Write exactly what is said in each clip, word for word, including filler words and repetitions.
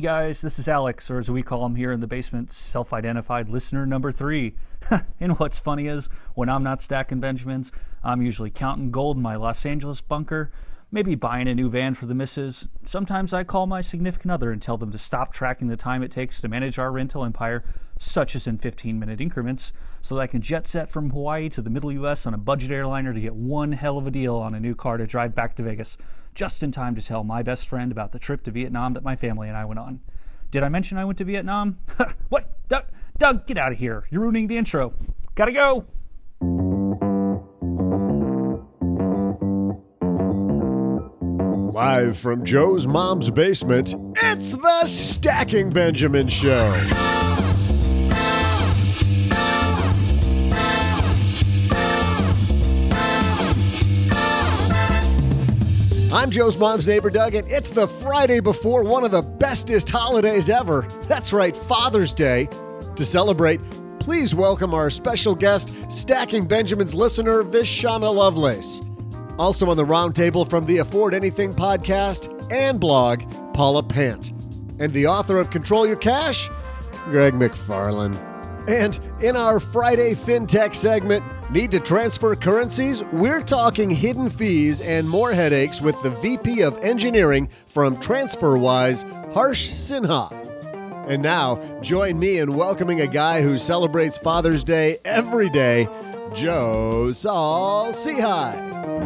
guys, this is Alex, or as we call him here in the basement, self-identified listener number three. And what's funny is, when I'm not stacking Benjamins, I'm usually counting gold in my Los Angeles bunker, maybe buying a new van for the missus. Sometimes I call my significant other and tell them to stop tracking the time it takes to manage our rental empire, such as in fifteen-minute increments, so that I can jet set from Hawaii to the middle U S on a budget airliner to get one hell of a deal on a new car to drive back to Vegas, just in time to tell my best friend about the trip to Vietnam that my family and I went on. Did I mention I went to Vietnam? What? Doug, Doug, get out of here. You're ruining the intro. Gotta go. Live from Joe's mom's basement, it's the Stacking Benjamin Show. I'm Joe's mom's neighbor, Doug, and it's the Friday before one of the bestest holidays ever. That's right, Father's Day. To celebrate, please welcome our special guest, Stacking Benjamin's listener, Vishana Lovelace. Also on the roundtable from the Afford Anything podcast and blog, Paula Pant. And the author of Control Your Cash, Greg McFarland. And in our Friday FinTech segment, need to transfer currencies? We're talking hidden fees and more headaches with the V P of Engineering from TransferWise, Harsh Sinha. And now, join me in welcoming a guy who celebrates Father's Day every day, Joe Saul-Sehy.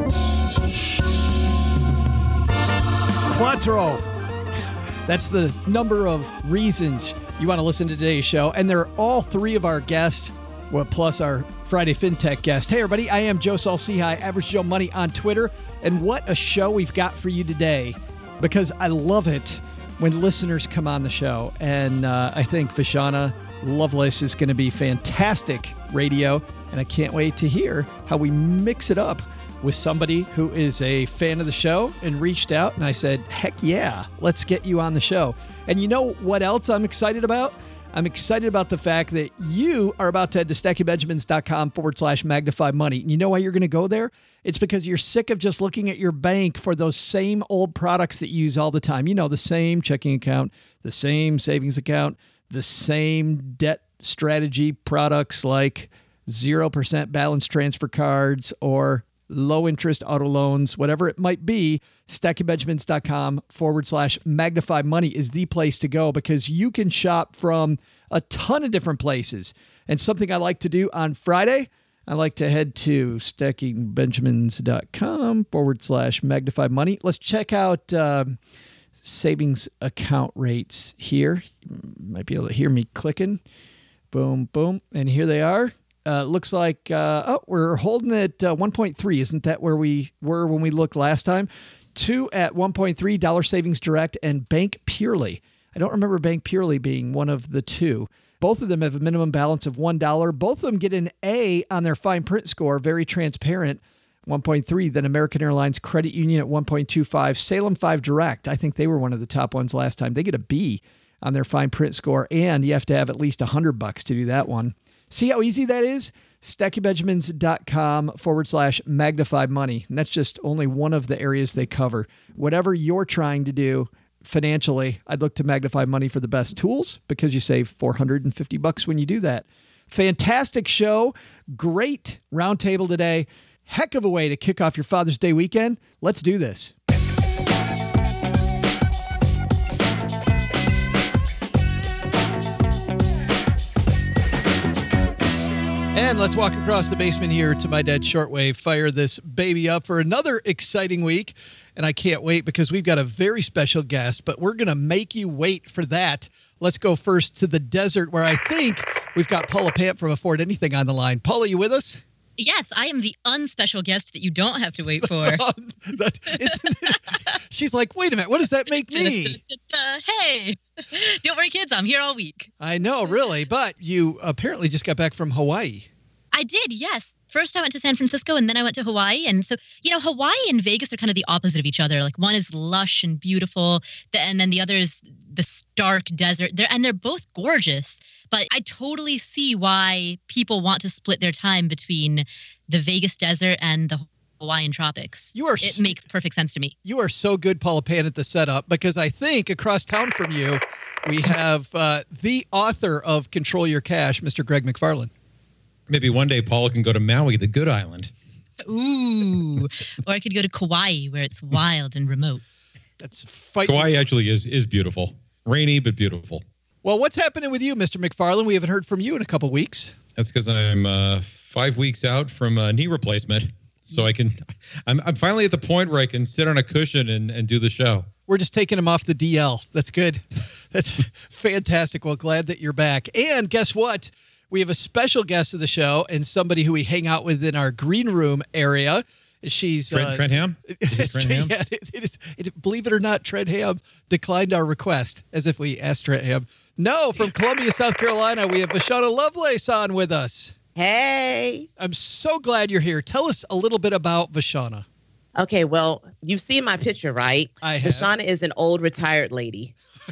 Quattro. That's the number of reasons you want to listen to today's show. And they're all three of our guests, well, plus our Friday FinTech guest. Hey, everybody, I am Joe Saul-Sehy, Average Joe Money on Twitter. And what a show we've got for you today, because I love it when listeners come on the show. And uh, I think Vishana Lovelace is going to be fantastic radio. And I can't wait to hear how we mix it up with somebody who is a fan of the show and reached out. And I said, heck yeah, let's get you on the show. And you know what else I'm excited about? I'm excited about the fact that you are about to head to stackingbenjamins.com forward slash magnify money. And you know why you're going to go there? It's because you're sick of just looking at your bank for those same old products that you use all the time. You know, the same checking account, the same savings account, the same debt strategy products like zero percent balance transfer cards or low interest auto loans, whatever it might be. stackingbenjamins.com forward slash magnify money is the place to go, because you can shop from a ton of different places. And something I like to do on Friday, I like to head to stackingbenjamins.com forward slash magnify money. Let's check out uh, savings account rates here. You might be able to hear me clicking. Boom, boom. And here they are. Uh, looks like, uh, oh, we're holding at uh, one point three. Isn't that where we were when we looked last time? Two at one point three, Dollar Savings Direct and Bank Purely. I don't remember Bank Purely being one of the two. Both of them have a minimum balance of one dollar. Both of them get an A on their fine print score, very transparent, one point three. Then American Airlines Credit Union at one point two five. Salem five Direct, I think they were one of the top ones last time. They get a B on their fine print score, and you have to have at least one hundred bucks to do that one. See how easy that is? stackingbenjamins.com forward slash magnify money. And that's just only one of the areas they cover. Whatever you're trying to do financially, I'd look to Magnify Money for the best tools, because you save four hundred fifty bucks when you do that. Fantastic show. Great roundtable today. Heck of a way to kick off your Father's Day weekend. Let's do this. And let's walk across the basement here to my dad's shortwave, fire this baby up for another exciting week. And I can't wait, because we've got a very special guest, but we're going to make you wait for that. Let's go first to the desert, where I think we've got Paula Pant from Afford Anything on the line. Paula, you with us? Yes, I am the unspecial guest that you don't have to wait for. that, isn't it? She's like, wait a minute, what does that make me? uh, hey, don't worry, kids, I'm here all week. I know, really, but you apparently just got back from Hawaii. I did, yes. First, I went to San Francisco, and then I went to Hawaii. And so, you know, Hawaii and Vegas are kind of the opposite of each other. Like, one is lush and beautiful, and then the other is the stark desert. They're, and they're both gorgeous. But I totally see why people want to split their time between the Vegas desert and the Hawaiian tropics. You are it s- makes perfect sense to me. You are so good, Paula Pant, at the setup, because I think across town from you we have uh, the author of Control Your Cash, Mister Greg McFarland. Maybe one day Paula can go to Maui, the good island. Ooh. Or I could go to Kauai, where it's wild and remote. That's fight. Kauai actually is is beautiful. Rainy, but beautiful. Well, what's happening with you, Mister McFarland? We haven't heard from you in a couple weeks. That's because I'm uh, five weeks out from a knee replacement. So I can, I'm I'm finally at the point where I can sit on a cushion and, and do the show. We're just taking him off the D L. That's good. That's fantastic. Well, glad that you're back. And guess what? We have a special guest of the show and somebody who we hang out with in our green room area. She's Trent, uh, Trent Ham? Is it Trent Ham? Yeah, it, it is. It, believe it or not, Trent Ham declined our request, as if we asked Trent Ham. No, from Columbia, South Carolina, we have Vashana Lovelace on with us. Hey. I'm so glad you're here. Tell us a little bit about Vashana. Okay, well, you've seen my picture, right? I have. Vashana is an old retired lady.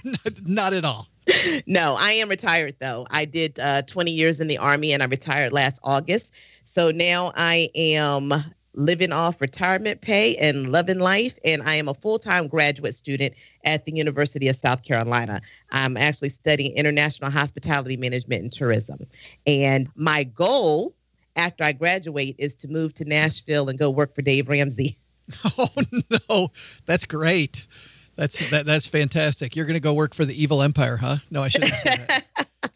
Not at all. No, I am retired, though. I did uh, twenty years in the Army, and I retired last August. So now I am living off retirement pay and loving life, and I am a full-time graduate student at the University of South Carolina. I'm actually studying international hospitality management and tourism. And my goal after I graduate is to move to Nashville and go work for Dave Ramsey. Oh, no. That's great. That's that. That's fantastic. You're going to go work for the evil empire, huh? No, I shouldn't say that.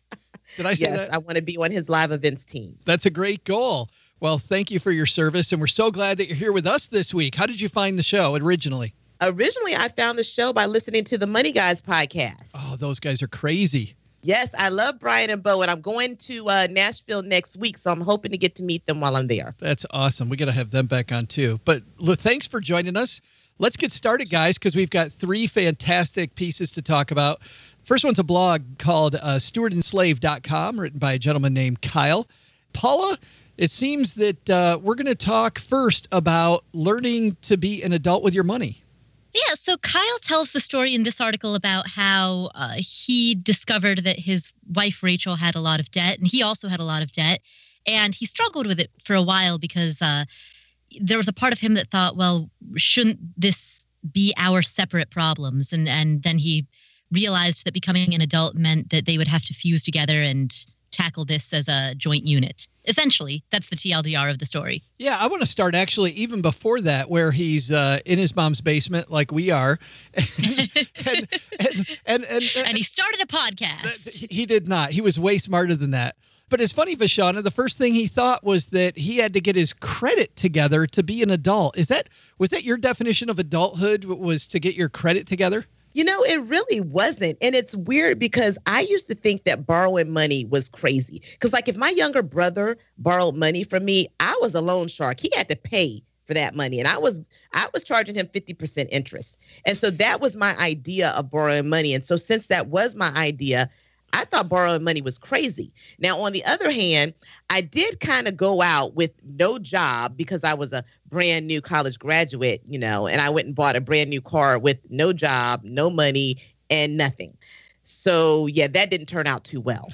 Did I say yes, that? I want to be on his live events team. That's a great goal. Well, thank you for your service, and we're so glad that you're here with us this week. How did you find the show originally? Originally, I found the show by listening to the Money Guys podcast. Oh, those guys are crazy. Yes, I love Brian and Bo, and I'm going to uh, Nashville next week, so I'm hoping to get to meet them while I'm there. That's awesome. We got to have them back on, too. But look, thanks for joining us. Let's get started, guys, because we've got three fantastic pieces to talk about. First one's a blog called uh, steward and slave dot com, written by a gentleman named Kyle. Paula, it seems that uh, we're going to talk first about learning to be an adult with your money. Yeah, so Kyle tells the story in this article about how uh, he discovered that his wife, Rachel, had a lot of debt, and he also had a lot of debt. And he struggled with it for a while because uh, there was a part of him that thought, well, shouldn't this be our separate problems? And and then he realized that becoming an adult meant that they would have to fuse together and tackle this as a joint unit. Essentially, that's the T L D R of the story. Yeah, I want to start actually even before that, where he's uh, in his mom's basement like we are. and, and, and, and, and, and he started a podcast. He did not. He was way smarter than that. But it's funny, Vashana, the first thing he thought was that he had to get his credit together to be an adult. Is that was that your definition of adulthood, was to get your credit together? You know, it really wasn't. And it's weird because I used to think that borrowing money was crazy. Because, like, if my younger brother borrowed money from me, I was a loan shark. He had to pay for that money. And I was I was charging him fifty percent interest. And so that was my idea of borrowing money. And so since that was my idea, I thought borrowing money was crazy. Now, on the other hand, I did kind of go out with no job because I was a brand new college graduate, you know, and I went and bought a brand new car with no job, no money, and nothing. So, yeah, that didn't turn out too well.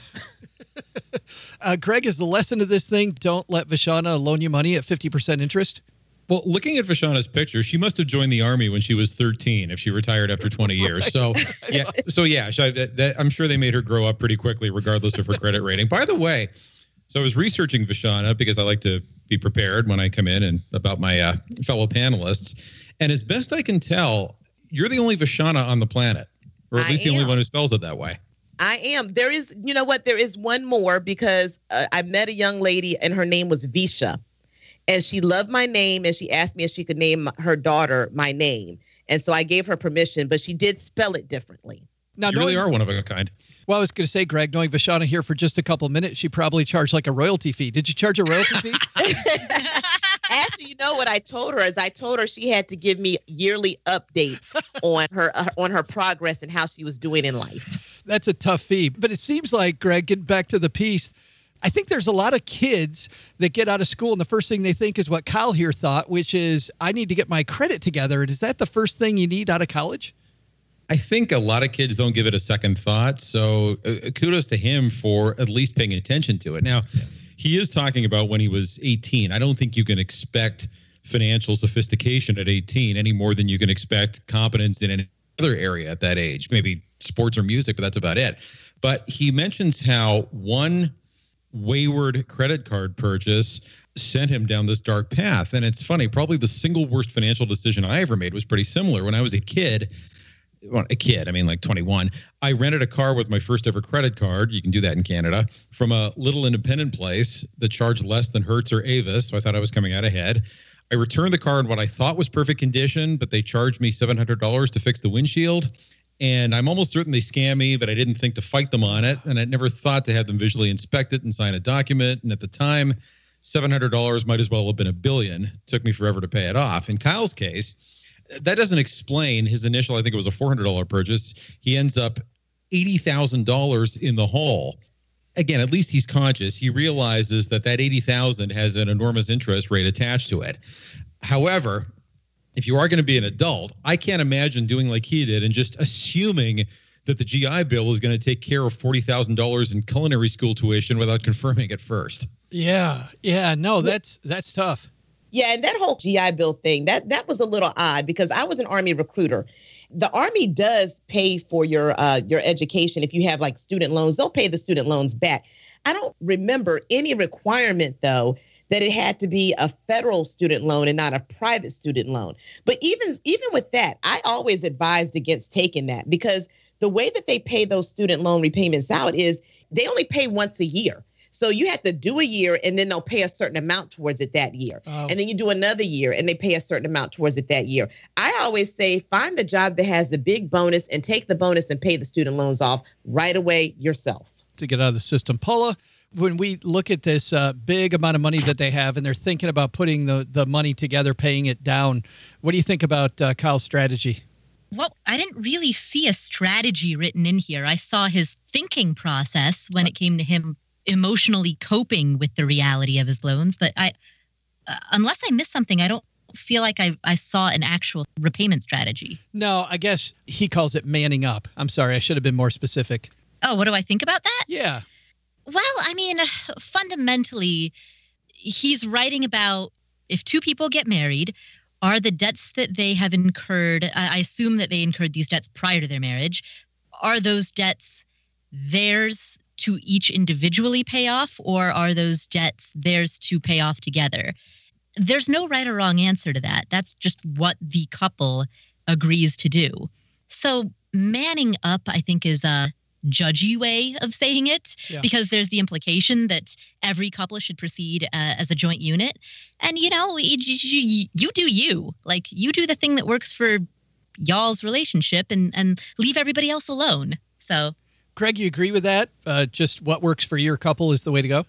uh, Greg, is the lesson of this thing, don't let Vashana loan you money at fifty percent interest? Well, looking at Vashana's picture, she must have joined the Army when she was thirteen if she retired after twenty years. So, yeah, so yeah, she, that, I'm sure they made her grow up pretty quickly, regardless of her credit rating. By the way, so I was researching Vashana because I like to be prepared when I come in and about my uh, fellow panelists. And as best I can tell, you're the only Vashana on the planet, or at I least the am. only one who spells it that way. I am. There is, you know what? There is one more because uh, I met a young lady and her name was Visha. And she loved my name, and she asked me if she could name her daughter my name. And so I gave her permission, but she did spell it differently. Now, You really knowing- are one of a kind. Well, I was going to say, Greg, knowing Vashana here for just a couple of minutes, she probably charged like a royalty fee. Did you charge a royalty fee? Actually, you know what I told her is I told her she had to give me yearly updates on her uh, on her progress and how she was doing in life. That's a tough fee. But it seems like, Greg, getting back to the piece, I think there's a lot of kids that get out of school and the first thing they think is what Kyle here thought, which is, I need to get my credit together. And is that the first thing you need out of college? I think a lot of kids don't give it a second thought. So uh, kudos to him for at least paying attention to it. Now, he is talking about when he was eighteen. I don't think you can expect financial sophistication at eighteen any more than you can expect competence in any other area at that age. Maybe sports or music, but that's about it. But he mentions how one wayward credit card purchase sent him down this dark path. And it's funny, probably the single worst financial decision I ever made was pretty similar. When I was a kid, well, a kid, I mean like twenty-one, I rented a car with my first ever credit card. You can do that in Canada, from a little independent place that charged less than Hertz or Avis. So I thought I was coming out ahead. I returned the car in what I thought was perfect condition, but they charged me seven hundred dollars to fix the windshield. And I'm almost certain they scammed me, but I didn't think to fight them on it. And I never thought to have them visually inspect it and sign a document. And at the time, seven hundred dollars might as well have been a billion. It took me forever to pay it off. In Kyle's case, that doesn't explain his initial, I think it was a four hundred dollars purchase. He ends up eighty thousand dollars in the hole. Again, at least he's conscious. He realizes that that eighty thousand dollars has an enormous interest rate attached to it. However, if you are going to be an adult, I can't imagine doing like he did and just assuming that the G I Bill is going to take care of forty thousand dollars in culinary school tuition without confirming it first. Yeah. Yeah. No, that's that's tough. Yeah, and that whole G I Bill thing, that that was a little odd because I was an Army recruiter. The Army does pay for your uh, your education. If you have like student loans, they'll pay the student loans back. I don't remember any requirement, though, that it had to be a federal student loan and not a private student loan. But even even with that, I always advised against taking that because the way that they pay those student loan repayments out is they only pay once a year. So you have to do a year and then they'll pay a certain amount towards it that year. Oh. And then you do another year and they pay a certain amount towards it that year. I always say, find the job that has the big bonus and take the bonus and pay the student loans off right away yourself. To get out of the system. Paula, when we look at this uh, big amount of money that they have and they're thinking about putting the, the money together, paying it down, what do you think about uh, Kyle's strategy? Well, I didn't really see a strategy written in here. I saw his thinking process when it came to him emotionally coping with the reality of his loans. But I, uh, unless I missed something, I don't feel like I, I saw an actual repayment strategy. No, I guess he calls it manning up. I'm sorry, I should have been more specific. Oh, what do I think about that? Yeah. Well, I mean, fundamentally, he's writing about if two people get married, are the debts that they have incurred, I assume that they incurred these debts prior to their marriage, are those debts theirs to each individually pay off, or are those debts theirs to pay off together? There's no right or wrong answer to that. That's just what the couple agrees to do. So manning up, I think, is a judgy way of saying it, yeah. because there's the implication that every couple should proceed uh, as a joint unit. And, you know, you, you, you do you. Like, you do the thing that works for y'all's relationship and, and leave everybody else alone. So... Craig, you agree with that? Uh, just what works for your couple is the way to go?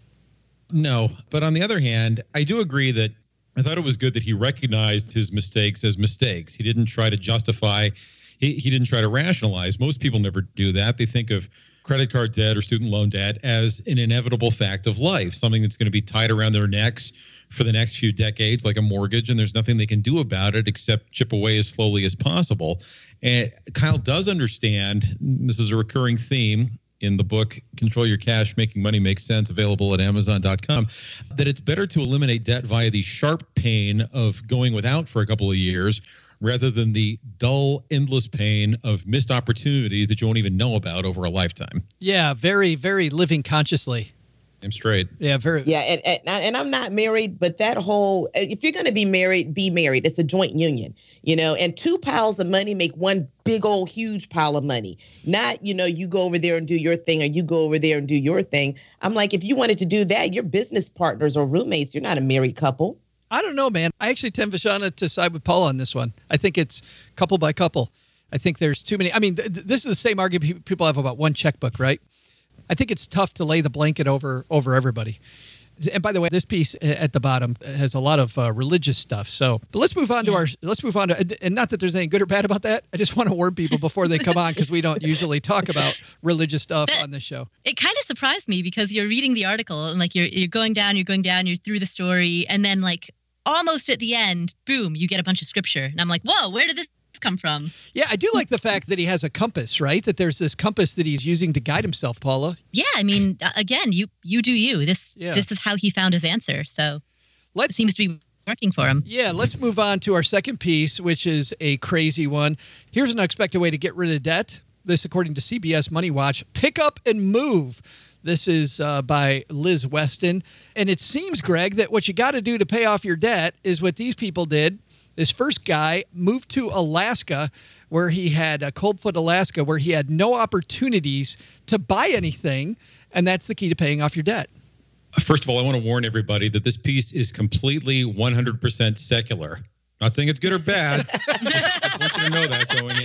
No, but on the other hand, I do agree that I thought it was good that he recognized his mistakes as mistakes. He didn't try to justify, he, he didn't try to rationalize. Most people never do that. They think of credit card debt or student loan debt as an inevitable fact of life, something that's going to be tied around their necks for the next few decades, like a mortgage, and there's nothing they can do about it except chip away as slowly as possible. And Kyle does understand, this is a recurring theme in the book, Control Your Cash, Making Money Make Sense, available at amazon dot com, that it's better to eliminate debt via the sharp pain of going without for a couple of years rather than the dull, endless pain of missed opportunities that you won't even know about over a lifetime. Yeah, very, very living consciously. I'm straight. Yeah, very. Yeah, and, and and I'm not married, but that whole, if you're going to be married, be married. It's a joint union, you know, and two piles of money make one big old huge pile of money. Not, you know, you go over there and do your thing or you go over there and do your thing. I'm like, if you wanted to do that, you're business partners or roommates. You're not a married couple. I don't know, man. I actually tend, Vashana, to side with Paula on this one. I think it's couple by couple. I think there's too many. I mean, th- this is the same argument people have about one checkbook, right? I think it's tough to lay the blanket over over everybody. And by the way, this piece at the bottom has a lot of uh, religious stuff. So, but let's move on yeah. to our. Let's move on to, and not that there's anything good or bad about that. I just want to warn people before they come on because we don't usually talk about religious stuff but on this show. It kind of surprised me because you're reading the article and like you're you're going down, you're going down, you're through the story, and then like almost at the end, boom, you get a bunch of scripture, and I'm like, whoa, where did this come from? Yeah, I do like the fact that he has a compass, right? That there's this compass that he's using to guide himself, Paula. Yeah, I mean, again, you you do you. This yeah. this is how he found his answer. So let's, it seems to be working for him. Yeah, let's move on to our second piece, which is a crazy one. Here's an unexpected way to get rid of debt. This, according to C B S Money Watch. Pick Up and Move. This is uh, by Liz Weston. And it seems, Greg, that what you got to do to pay off your debt is what these people did. This first guy moved to Alaska, where he had uh, Coldfoot, Alaska, where he had no opportunities to buy anything. And that's the key to paying off your debt. First of all, I want to warn everybody that this piece is completely one hundred percent secular. Not saying it's good or bad. I just want you to know that going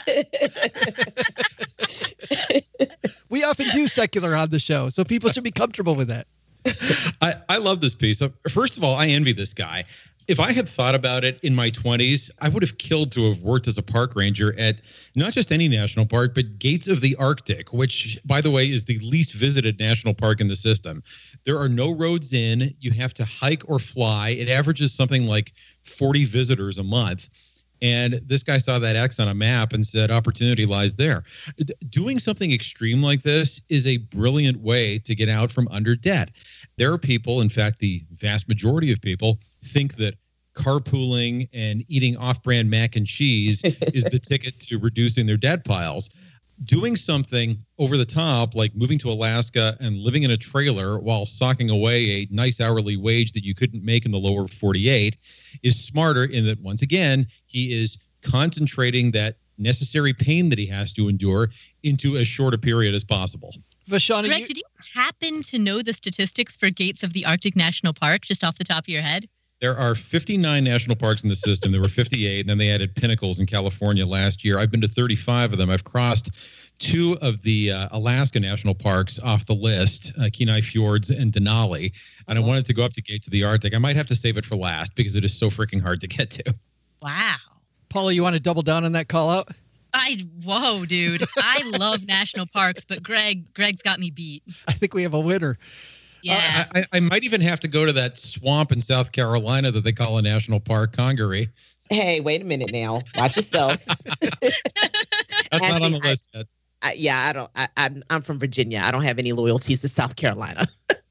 into it. We often do secular on the show, so people should be comfortable with that. I, I love this piece. First of all, I envy this guy. If I had thought about it in my twenties, I would have killed to have worked as a park ranger at not just any national park, but Gates of the Arctic, which, by the way, is the least visited national park in the system. There are no roads in. You have to hike or fly. It averages something like forty visitors a month. And this guy saw that X on a map and said, opportunity lies there. D- doing something extreme like this is a brilliant way to get out from under debt. There are people, in fact, the vast majority of people think that carpooling and eating off-brand mac and cheese is the ticket to reducing their debt piles. Doing something over the top, like moving to Alaska and living in a trailer while socking away a nice hourly wage that you couldn't make in the lower forty-eight, is smarter in that, once again, he is concentrating that necessary pain that he has to endure into as short a period as possible. Vashana, Greg, you- did you happen to know the statistics for Gates of the Arctic National Park just off the top of your head? There are fifty-nine national parks in the system. There were fifty-eight, and then they added Pinnacles in California last year. I've been to thirty-five of them. I've crossed two of the uh, Alaska national parks off the list, uh, Kenai Fjords and Denali, and I wanted to go up to Gates of the Arctic. I might have to save it for last because it is so freaking hard to get to. Wow. Paula, you want to double down on that call out? I whoa, dude. I love national parks, but Greg, Greg's got me beat. I think we have a winner. Yeah. Uh, I, I might even have to go to that swamp in South Carolina that they call a national park, Congaree. Hey, wait a minute now. Watch yourself. That's Actually, not on the I- list yet. I, yeah, I don't. I, I'm I'm from Virginia. I don't have any loyalties to South Carolina.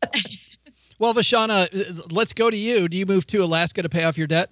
Well, Vashana, let's go to you. Do you move to Alaska to pay off your debt?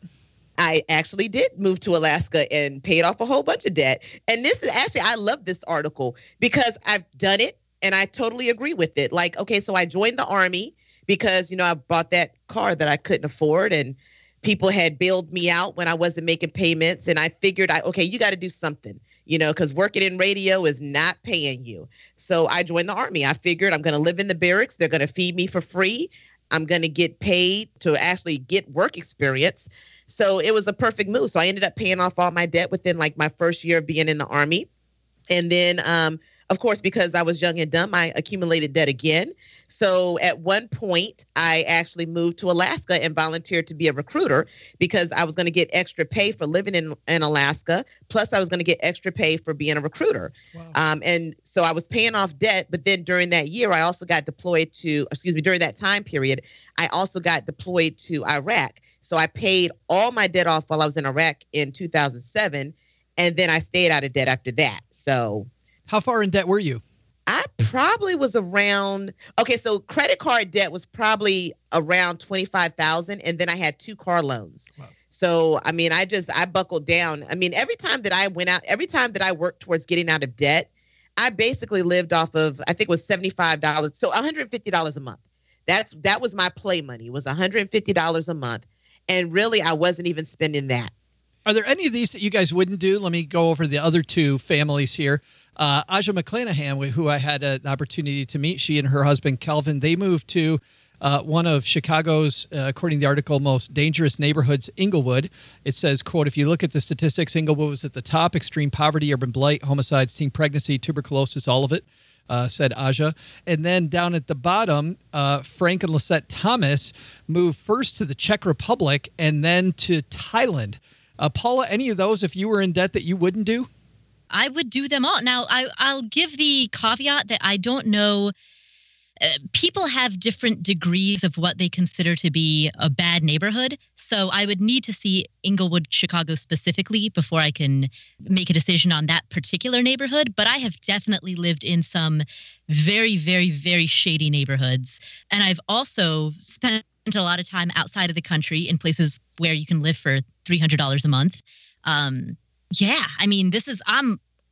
I actually did move to Alaska and paid off a whole bunch of debt. And this is actually, I love this article because I've done it and I totally agree with it. Like, okay, so I joined the Army because, you know, I bought that car that I couldn't afford and people had bailed me out when I wasn't making payments. And I figured, I okay, you got to do something, you know, because working in radio is not paying you. So I joined the Army. I figured I'm going to live in the barracks. They're going to feed me for free. I'm going to get paid to actually get work experience. So it was a perfect move. So I ended up paying off all my debt within like my first year of being in the Army. And then, um, of course, because I was young and dumb, I accumulated debt again. So at one point, I actually moved to Alaska and volunteered to be a recruiter because I was going to get extra pay for living in, in Alaska. Plus, I was going to get extra pay for being a recruiter. Wow. Um, and so I was paying off debt. But then during that year, I also got deployed to, excuse me, during that time period, I also got deployed to Iraq. So I paid all my debt off while I was in Iraq in two thousand seven. And then I stayed out of debt after that. So How far in debt were you? I probably was around, okay, so credit card debt was probably around twenty-five thousand. And then I had two car loans. Wow. So, I mean, I just, I buckled down. I mean, every time that I went out, every time that I worked towards getting out of debt, I basically lived off of, I think it was seventy-five dollars. So one hundred fifty dollars a month. That's, that was my play money, was one hundred fifty dollars a month. And really, I wasn't even spending that. Are there any of these that you guys wouldn't do? Let me go over the other two families here. Uh, Aja McClanahan, who I had an opportunity to meet, she and her husband, Kelvin, they moved to uh, one of Chicago's, uh, according to the article, most dangerous neighborhoods, Inglewood. It says, quote, if you look at the statistics, Inglewood was at the top: extreme poverty, urban blight, homicides, teen pregnancy, tuberculosis, all of it, uh, said Aja. And then down at the bottom, uh, Frank and Lisette Thomas moved first to the Czech Republic and then to Thailand. Uh, Paula, any of those, if you were in debt, that you wouldn't do? I would do them all. Now, I, I'll give the caveat that I don't know. Uh, people have different degrees of what they consider to be a bad neighborhood. So I would need to see Inglewood, Chicago specifically before I can make a decision on that particular neighborhood. But I have definitely lived in some very, very, very shady neighborhoods. And I've also spent a lot of time outside of the country in places where you can live for three hundred dollars a month. Um, yeah, I mean, this is, I'm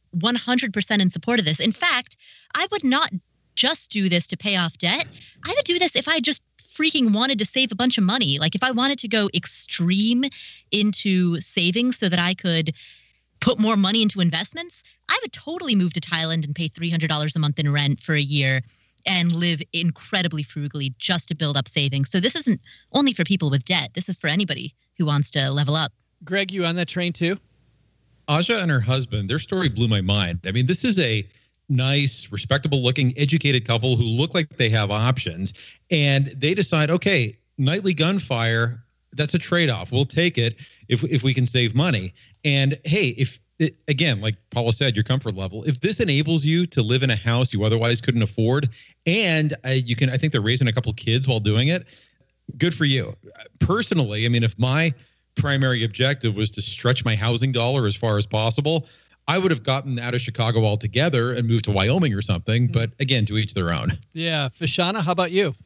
one hundred percent in support of this. In fact, I would not just do this to pay off debt. I would do this if I just freaking wanted to save a bunch of money. Like if I wanted to go extreme into savings so that I could put more money into investments, I would totally move to Thailand and pay three hundred dollars a month in rent for a year and live incredibly frugally just to build up savings. So this isn't only for people with debt. This is for anybody who wants to level up. Greg, you on that train too? Aja and her husband, their story blew my mind. I mean, this is a nice, respectable looking, educated couple who look like they have options. And they decide, okay, nightly gunfire, that's a trade-off. We'll take it if if we can save money. And hey, if it, again, like Paula said, your comfort level, if this enables you to live in a house you otherwise couldn't afford, and uh, you can, I think they're raising a couple kids while doing it, good for you. Personally, I mean, if my primary objective was to stretch my housing dollar as far as possible, I would have gotten out of Chicago altogether and moved to Wyoming or something. But again, to each their own. Yeah. Vashana, how about you?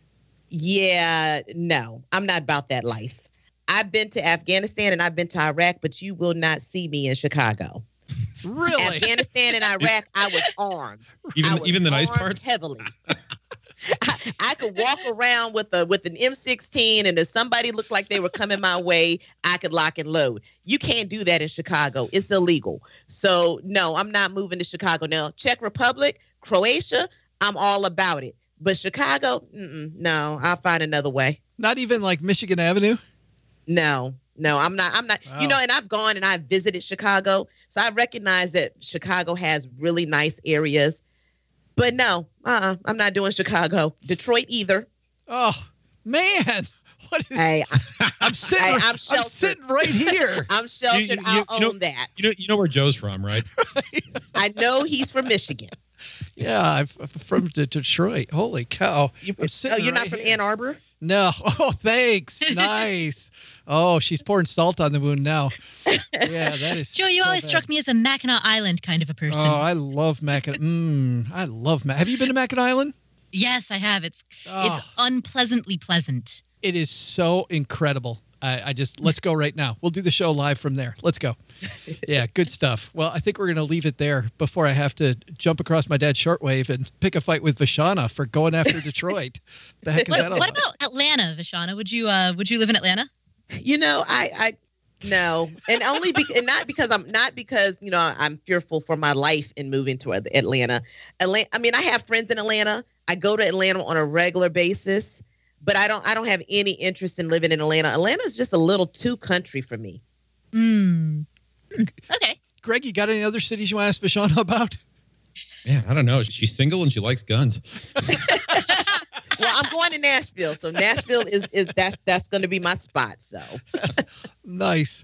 Yeah, no, I'm not about that life. I've been to Afghanistan and I've been to Iraq, but you will not see me in Chicago. Really? Afghanistan and Iraq, I was armed. Even I was even the nice armed parts? heavily. I, I could walk around with a with an M sixteen, and if somebody looked like they were coming my way, I could lock and load. You can't do that in Chicago. It's illegal. So no, I'm not moving to Chicago. Now, Czech Republic, Croatia, I'm all about it. But Chicago, mm-mm, no, I'll find another way. Not even like Michigan Avenue? No, no, I'm not. I'm not. Wow. You know, and I've gone and I've visited Chicago, so I recognize that Chicago has really nice areas. But no, uh-uh, I'm not doing Chicago. Detroit either. Oh man, what is? Hey, I, I'm sitting. hey, I'm I'm sheltered. sitting right here. I'm sheltered. You- you- I'll you own know- that. You know, you know where Joe's from, right? I know he's from Michigan. Yeah, I'm from D- Detroit. Holy cow! You, I'm oh, sitting you're right not from here. Ann Arbor? No. Oh, thanks. Nice. Oh, she's pouring salt on the wound now. Yeah, that is. Joe, you so always bad. struck me as a Mackinac Island kind of a person. Oh, I love Mackinac. Mm, I love Mackinac. Have you been to Mackinac Island? Yes, I have. It's Oh. it's unpleasantly pleasant. It is so incredible. I, I just, let's go right now. We'll do the show live from there. Let's go. Yeah, good stuff. Well, I think we're going to leave it there before I have to jump across my dad's shortwave and pick a fight with Vashana for going after Detroit. The heck is What, that all what about? about Atlanta, Vashana? Would you uh would you live in Atlanta? You know, I, I, no, and only be, and not because I'm not because you know I'm fearful for my life in moving to Atlanta. Atlanta. I mean, I have friends in Atlanta. I go to Atlanta on a regular basis, but I don't. I don't have any interest in living in Atlanta. Atlanta is just a little too country for me. Hmm. Okay. Greg, you got any other cities you want to ask Vashana about? Man, I don't know. She's single and she likes guns. Well, I'm going to Nashville, so Nashville is is that's that's going to be my spot. So Nice.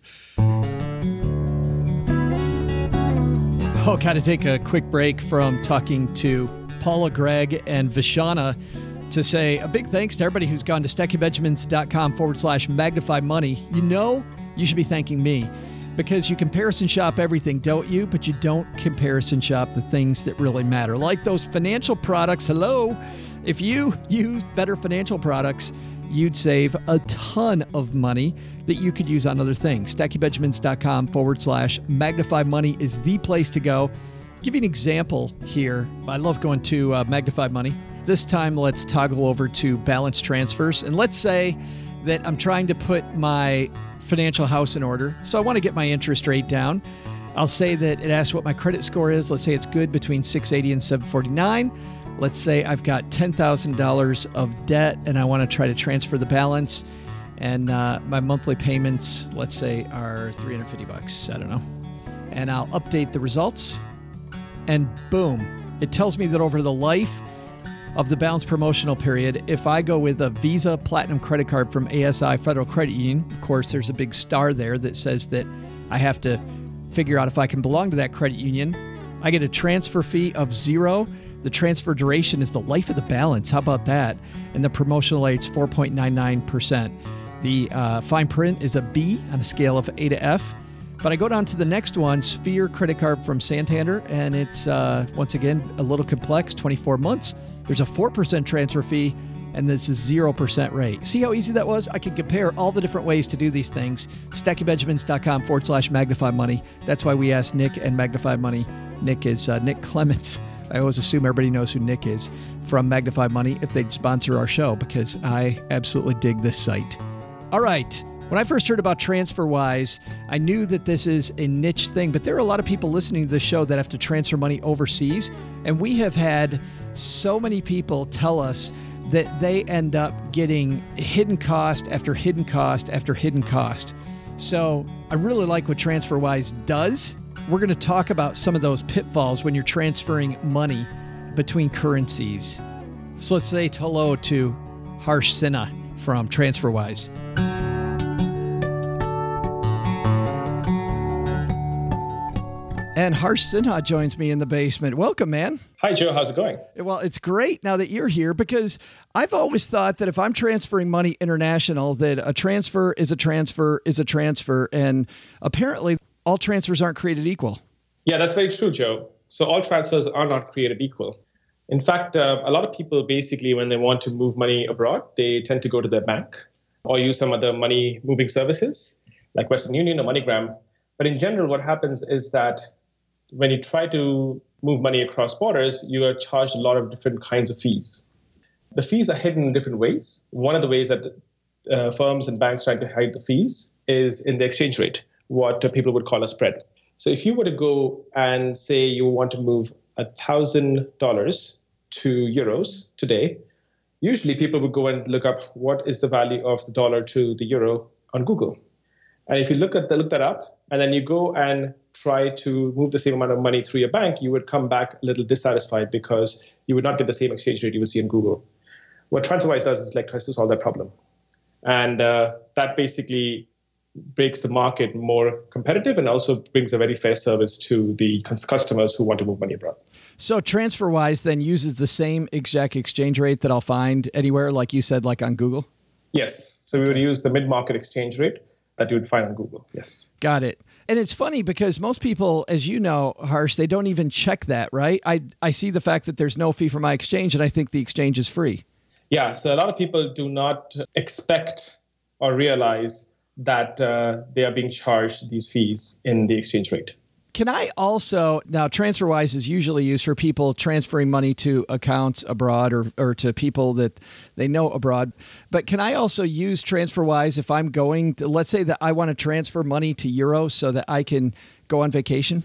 Oh, got to take a quick break from talking to Paula, Greg, and Vashana to say a big thanks to everybody who's gone to stackybenjamins.com forward slash magnify money. You know, you should be thanking me because you comparison shop everything, don't you? But you don't comparison shop the things that really matter, like those financial products. Hello. If you use better financial products, you'd save a ton of money that you could use on other things. stackybenjamins.com forward slash magnify money is the place to go. Give you an example here. I love going to uh, Magnify Money. This time, let's toggle over to balance transfers. And let's say that I'm trying to put my financial house in order. So I want to get my interest rate down. I'll say that it asks what my credit score is. Let's say it's good between six eighty and seven forty-nine. Let's say I've got ten thousand dollars of debt and I want to try to transfer the balance. And uh, my monthly payments, let's say, are three hundred fifty bucks. I don't know. And I'll update the results. And boom, it tells me that over the life of the balance promotional period, if I go with a Visa Platinum credit card from A S I Federal Credit Union, of course, there's a big star there that says that I have to figure out if I can belong to that credit union. I get a transfer fee of zero. The transfer duration is the life of the balance. How about that? And the promotional rate's four point nine nine percent. The uh, fine print is a B on a scale of A to F. But I go down to the next one, Sphere credit card from Santander, and it's, uh, once again, a little complex, twenty-four months. There's a four percent transfer fee, and this is zero percent rate. See how easy that was? I can compare all the different ways to do these things. stackybenjamins.com forward slash magnify money. That's why we asked Nick and Magnify Money Nick is uh, Nick Clements. I always assume everybody knows who Nick is from Magnify Money if they'd sponsor our show, because I absolutely dig this site. All right. When I first heard about TransferWise, I knew that this is a niche thing, but there are a lot of people listening to this show that have to transfer money overseas. And we have had so many people tell us that they end up getting hidden cost after hidden cost after hidden cost. So I really like what TransferWise does. We're going to talk about some of those pitfalls when you're transferring money between currencies. So let's say hello to Harsh Sinha from TransferWise. And Harsh Sinha joins me in the basement. Welcome, man. Hi, Joe. How's it going? Well, it's great now that you're here, because I've always thought that if I'm transferring money international, that a transfer is a transfer is a transfer. And apparently all transfers aren't created equal. Yeah, that's very true, Joe. So all transfers are not created equal. In fact, uh, a lot of people basically, when they want to move money abroad, they tend to go to their bank or use some other money moving services like Western Union or MoneyGram. But in general, what happens is that when you try to move money across borders, you are charged a lot of different kinds of fees. The fees are hidden in different ways. One of the ways that uh, firms and banks try to hide the fees is in the exchange rate, what uh, people would call a spread. So if you were to go and say you want to move one thousand dollars to euros today, usually people would go and look up what is the value of the dollar to the euro on Google. And if you look at the, look that up, and then you go and try to move the same amount of money through your bank, you would come back a little dissatisfied because you would not get the same exchange rate you would see in Google. What TransferWise does is like tries to solve that problem. And uh, that basically makes the market more competitive and also brings a very fair service to the customers who want to move money abroad. So TransferWise then uses the same exact exchange rate that I'll find anywhere, like you said, like on Google? Yes. So we would use the mid-market exchange rate that you would find on Google. Yes. Got it. And it's funny because most people, as you know, Harsh, they don't even check that, right? I I see the fact that there's no fee for my exchange, and I think the exchange is free. Yeah. So a lot of people do not expect or realize that uh, they are being charged these fees in the exchange rate. Can I also, now TransferWise is usually used for people transferring money to accounts abroad or, or to people that they know abroad. But can I also use TransferWise if I'm going to, let's say that I want to transfer money to euros so that I can go on vacation?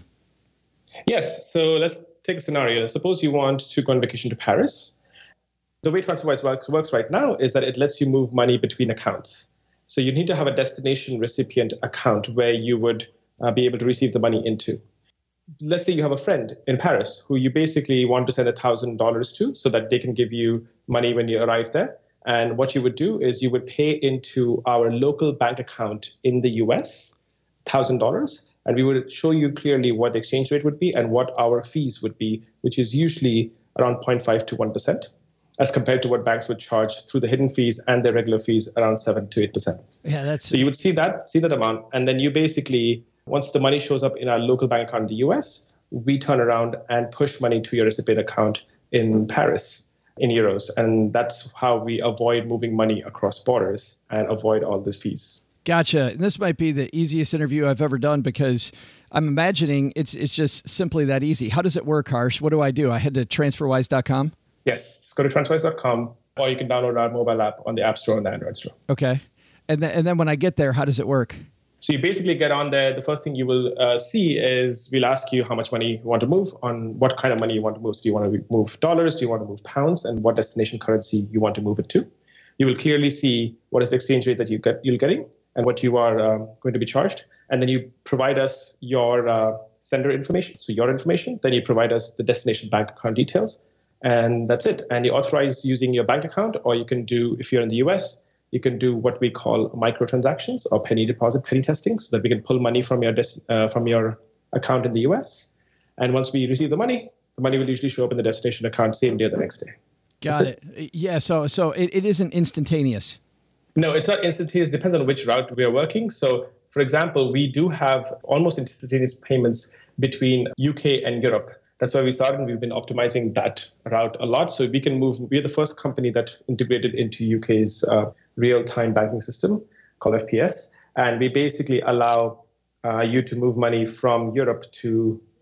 Yes. So let's take a scenario. Suppose you want to go on vacation to Paris. The way TransferWise works, works right now is that it lets you move money between accounts. So you need to have a destination recipient account where you would Uh, be able to receive the money into. Let's say you have a friend in Paris who you basically want to send one thousand dollars to so that they can give you money when you arrive there. And what you would do is you would pay into our local bank account in the U S, one thousand dollars, and we would show you clearly what the exchange rate would be and what our fees would be, which is usually around zero point five to one percent, as compared to what banks would charge through the hidden fees and their regular fees around seven to eight percent. Yeah, that's so you would see that, see that amount, and then you basically, once the money shows up in our local bank account in the U S, we turn around and push money to your recipient account in Paris in euros. And that's how we avoid moving money across borders and avoid all these fees. Gotcha. And this might be the easiest interview I've ever done because I'm imagining it's it's just simply that easy. How does it work, Harsh? What do I do? I head to transferwise dot com? Yes, go to transferwise dot com, or you can download our mobile app on the App Store and the Android Store. Okay. And then, and then when I get there, how does it work? So you basically get on there. The first thing you will uh, see is we'll ask you how much money you want to move, on what kind of money you want to move. So do you want to move dollars? Do you want to move pounds? And what destination currency you want to move it to? You will clearly see what is the exchange rate that you get, you're getting and what you are um, going to be charged. And then you provide us your uh, sender information, so your information. Then you provide us the destination bank account details. And that's it. And you authorize using your bank account, or you can do, if you're in the U S, you can do what we call microtransactions or penny deposit, penny testing, so that we can pull money from your des- uh, from your account in the U S. And once we receive the money, the money will usually show up in the destination account same day or the next day. Got it. it. Yeah. So so it, it isn't instantaneous. No, it's not instantaneous. It depends on which route we are working. So, for example, we do have almost instantaneous payments between U K and Europe. That's why we started, and we've been optimizing that route a lot. So we can move. We're the first company that integrated into U K's uh, real-time banking system called F P S. And we basically allow uh, you to move money from Europe to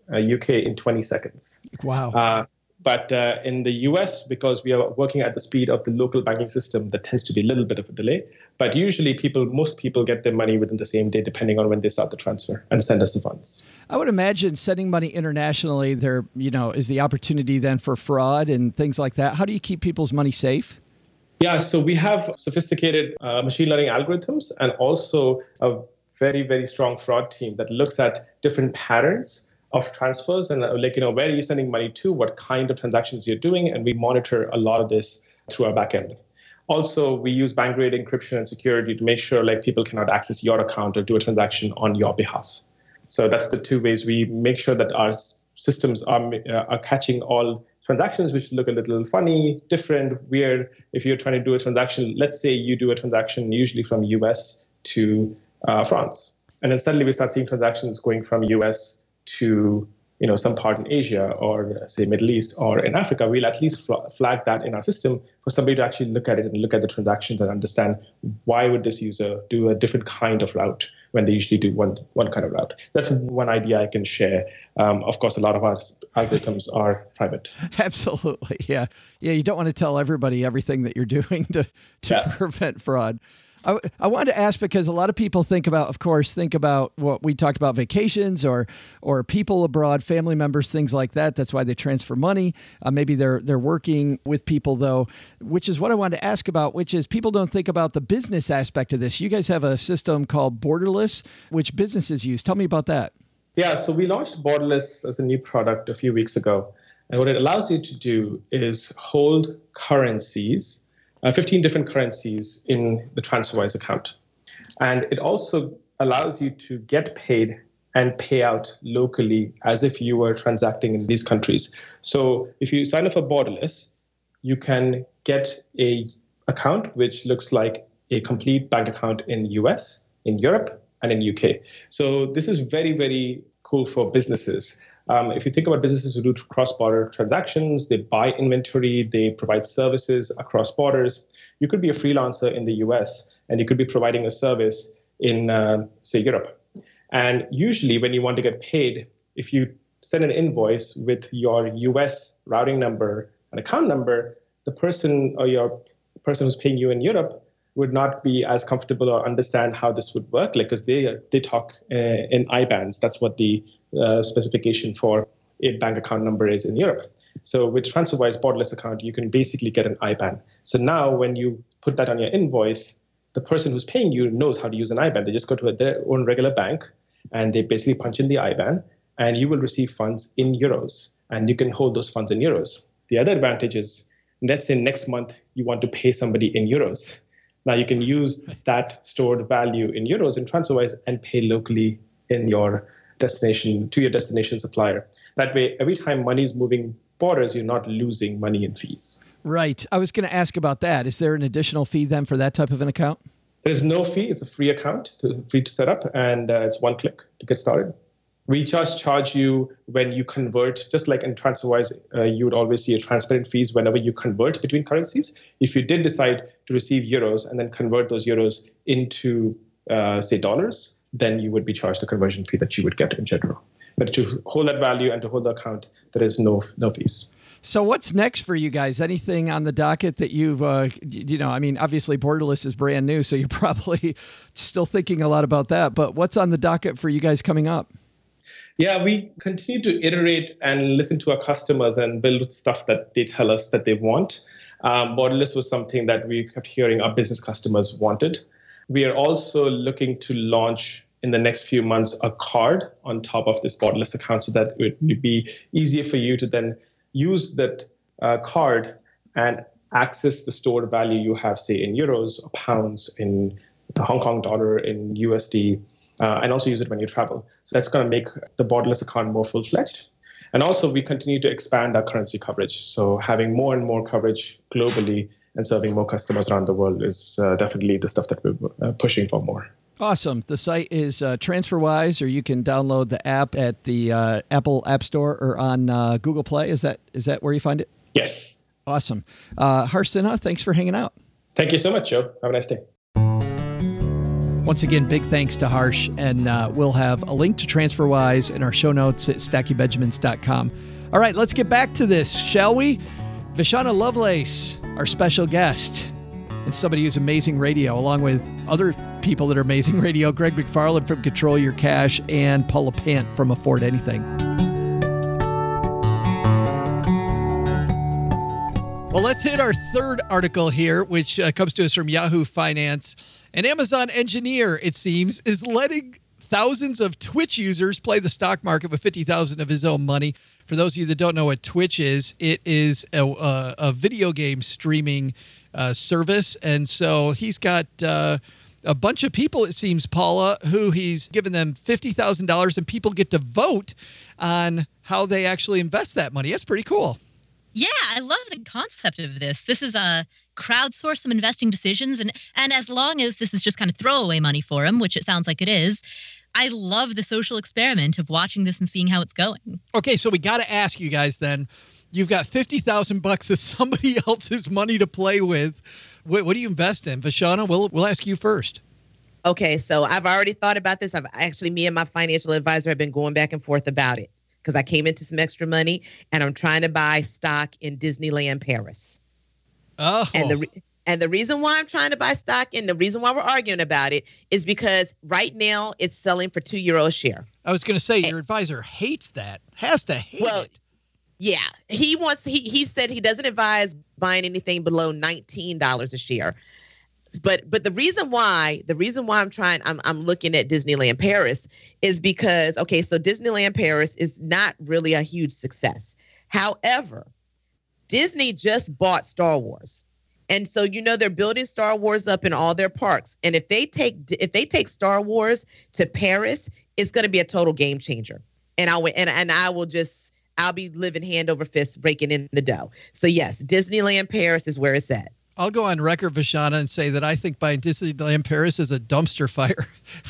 uh, U K in twenty seconds. Wow. Uh, but uh, in the U S, because we are working at the speed of the local banking system, there tends to be a little bit of a delay. But usually people, most people get their money within the same day, depending on when they start the transfer and send us the funds. I would imagine sending money internationally, there, you know, is the opportunity then for fraud and things like that. How do you keep people's money safe? Yeah, so we have sophisticated uh, machine learning algorithms and also a very, very strong fraud team that looks at different patterns of transfers and uh, like, you know, where are you sending money to, what kind of transactions you're doing, and we monitor a lot of this through our backend. Also, we use bank-grade encryption and security to make sure like people cannot access your account or do a transaction on your behalf. So that's the two ways we make sure that our systems are, uh, are catching all transactions which look a little funny, different, weird. If you're trying to do a transaction, let's say you do a transaction usually from U S to uh, France, and then suddenly we start seeing transactions going from U S to, you know, some part in Asia or say Middle East or in Africa, we'll at least flag that in our system for somebody to actually look at it and look at the transactions and understand why would this user do a different kind of route when they usually do one one kind of route. That's one idea I can share. Um, of course, a lot of our algorithms are private. Absolutely, yeah, yeah. You don't want to tell everybody everything that you're doing to to yeah. prevent fraud. I, I wanted to ask because a lot of people think about, of course, think about what we talked about, vacations or or people abroad, family members, things like that. That's why they transfer money. Uh, maybe they're they're working with people, though, which is what I wanted to ask about, which is people don't think about the business aspect of this. You guys have a system called Borderless, which businesses use. Tell me about that. Yeah, so we launched Borderless as a new product a few weeks ago. And what it allows you to do is hold currencies, Uh, fifteen different currencies in the TransferWise account. And it also allows you to get paid and pay out locally as if you were transacting in these countries. So if you sign up for Borderless, you can get a account which looks like a complete bank account in U S, in Europe, and in U K. So this is very, very cool for businesses. Um, if you think about businesses who do cross-border transactions, they buy inventory, they provide services across borders. You could be a freelancer in the U S and you could be providing a service in, uh, say, Europe. And usually when you want to get paid, if you send an invoice with your U S routing number and account number, the person or your person who's paying you in Europe would not be as comfortable or understand how this would work, like because they they talk uh, in I BANs. That's what the uh, specification for a bank account number is in Europe. So with TransferWise Borderless account, you can basically get an I BAN. So now when you put that on your invoice, the person who's paying you knows how to use an I BAN. They just go to a, their own regular bank and they basically punch in the I BAN and you will receive funds in euros and you can hold those funds in euros. The other advantage is, let's say next month you want to pay somebody in euros. Now you can use that stored value in euros in TransferWise and pay locally in your destination to your destination supplier. That way, every time money is moving borders, you're not losing money in fees. Right. I was going to ask about that. Is there an additional fee then for that type of an account? There's no fee. It's a free account, to, free to set up, and uh, it's one click to get started. We just charge you when you convert, just like in TransferWise, uh, you would always see a transparent fees whenever you convert between currencies. If you did decide to receive euros and then convert those euros into, uh, say, dollars, then you would be charged the conversion fee that you would get in general. But to hold that value and to hold the account, there is no no fees. So what's next for you guys? Anything on the docket that you've, uh, you know, I mean, obviously Borderless is brand new, so you're probably still thinking a lot about that. But what's on the docket for you guys coming up? Yeah, we continue to iterate and listen to our customers and build stuff that they tell us that they want. Um, Borderless was something that we kept hearing our business customers wanted. We are also looking to launch in the next few months a card on top of this Borderless account so that it would be easier for you to then use that uh, card and access the stored value you have, say, in euros or pounds, in the Hong Kong dollar, in U S D, uh, and also use it when you travel. So that's going to make the Borderless account more full-fledged. And also, we continue to expand our currency coverage. So having more and more coverage globally and serving more customers around the world is uh, definitely the stuff that we're uh, pushing for more. Awesome. The site is uh, TransferWise, or you can download the app at the uh, Apple App Store or on uh, Google Play. Is that is that where you find it? Yes. Awesome. Uh, Harsh Sinha, thanks for hanging out. Thank you so much, Joe. Have a nice day. Once again, big thanks to Harsh, and uh, we'll have a link to TransferWise in our show notes at stacky benjamins dot com. All right, let's get back to this, shall we? Vashana Lovelace, our special guest, and somebody who's amazing radio, along with other people that are amazing radio, Greg McFarland from Control Your Cash and Paula Pant from Afford Anything. Well, let's hit our third article here, which uh, comes to us from Yahoo Finance. An Amazon engineer, it seems, is letting thousands of Twitch users play the stock market with fifty thousand dollars of his own money. For those of you that don't know what Twitch is, it is a, a, a video game streaming uh, service. And so he's got uh, a bunch of people, it seems, Paula, who he's given them fifty thousand dollars, and people get to vote on how they actually invest that money. That's pretty cool. Yeah, I love the concept of this. This is a crowdsource some investing decisions. And, and as long as this is just kind of throwaway money for him, which it sounds like it is, I love the social experiment of watching this and seeing how it's going. Okay, so we got to ask you guys then. You've got fifty thousand bucks of somebody else's money to play with. What, what do you invest in? Vashana, we'll, we'll ask you first. Okay, so I've already thought about this. I've actually, me and my financial advisor have been going back and forth about it because I came into some extra money and I'm trying to buy stock in Disneyland Paris. Oh. And the re- and the reason why I'm trying to buy stock and the reason why we're arguing about it is because right now it's selling for two euro a share. I was going to say your advisor hates that. Has to hate well, it. Yeah, he wants. He he said he doesn't advise buying anything below nineteen dollars a share. But but the reason why the reason why I'm trying I'm I'm looking at Disneyland Paris is because okay, so Disneyland Paris is not really a huge success. However, Disney just bought Star Wars. And so, you know, they're building Star Wars up in all their parks. And if they take if they take Star Wars to Paris, it's going to be a total game changer. And I and and I will just I'll be living hand over fist breaking in the dough. So, yes, Disneyland Paris is where it's at. I'll go on record, Vashana, and say that I think buying Disneyland Paris is a dumpster fire.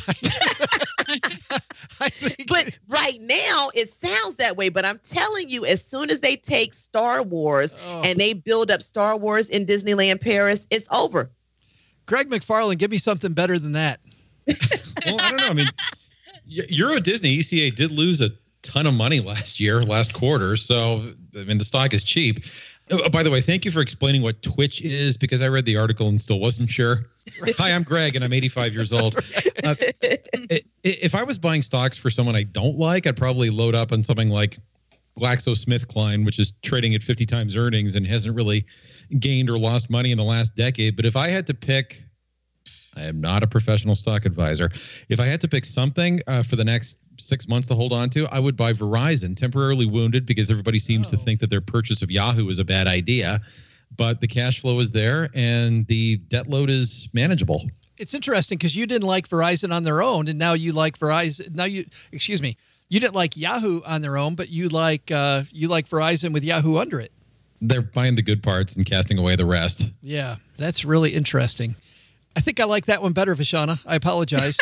I think but right now it sounds that way. But I'm telling you, as soon as they take Star Wars oh. and they build up Star Wars in Disneyland Paris, it's over. Greg McFarland, give me something better than that. Well, I don't know. I mean, Euro Disney E C A did lose a ton of money last year, last quarter. So, I mean, the stock is cheap. Oh, by the way, thank you for explaining what Twitch is, because I read the article and still wasn't sure. Right. Hi, I'm Greg, and I'm eighty-five years old. Uh, if I was buying stocks for someone I don't like, I'd probably load up on something like GlaxoSmithKline, which is trading at fifty times earnings and hasn't really gained or lost money in the last decade. But if I had to pick, I am not a professional stock advisor. If I had to pick something uh, for the next six months to hold on to, I would buy Verizon, temporarily wounded because everybody seems oh. to think that their purchase of Yahoo is a bad idea. But the cash flow is there and the debt load is manageable. It's interesting because you didn't like Verizon on their own, and now you like Verizon. Now you, excuse me, you didn't like Yahoo on their own, but you like uh, you like Verizon with Yahoo under it. They're buying the good parts and casting away the rest. Yeah, that's really interesting. I think I like that one better, Vashana. I apologize.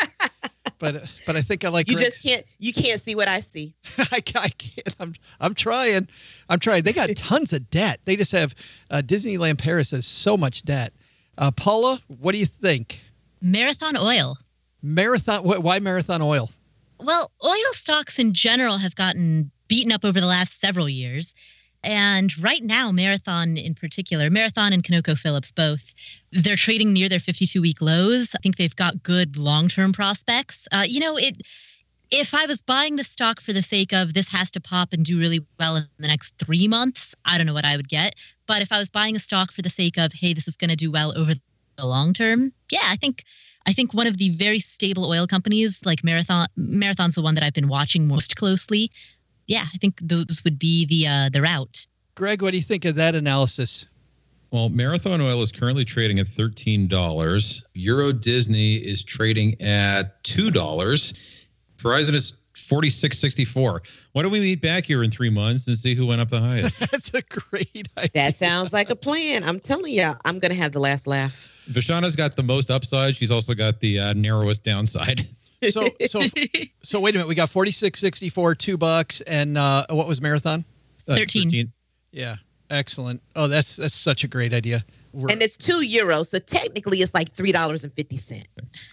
But but I think I like you Greg's. just can't you can't see what I see. I, I can't. I'm I'm trying. I'm trying. They got tons of debt. They just have uh, Disneyland Paris has so much debt. Uh, Paula, what do you think? Marathon Oil. Marathon. Wh- why Marathon Oil? Well, oil stocks in general have gotten beaten up over the last several years. And right now, Marathon in particular, Marathon and ConocoPhillips both, they're trading near their fifty-two-week lows. I think they've got good long-term prospects. Uh, you know, it. If I was buying the stock for the sake of this has to pop and do really well in the next three months, I don't know what I would get. But if I was buying a stock for the sake of, hey, this is going to do well over the long term, yeah, I think I think one of the very stable oil companies like Marathon, Marathon's the one that I've been watching most closely. Yeah, I think those would be the uh, the route. Greg, what do you think of that analysis? Well, Marathon Oil is currently trading at thirteen dollars. Euro Disney is trading at two dollars. Verizon is forty-six sixty-four. Why don't we meet back here in three months and see who went up the highest? That's a great idea. That sounds like a plan. I'm telling you, I'm going to have the last laugh. Vashana's got the most upside. She's also got the uh, narrowest downside. So, so, so wait a minute. We got forty-six sixty-four, two bucks, and uh, what was Marathon? Uh, thirteen. thirteen. Yeah. Excellent. Oh, that's that's such a great idea. We're, And it's two euros, so technically it's like three dollars and fifty cents.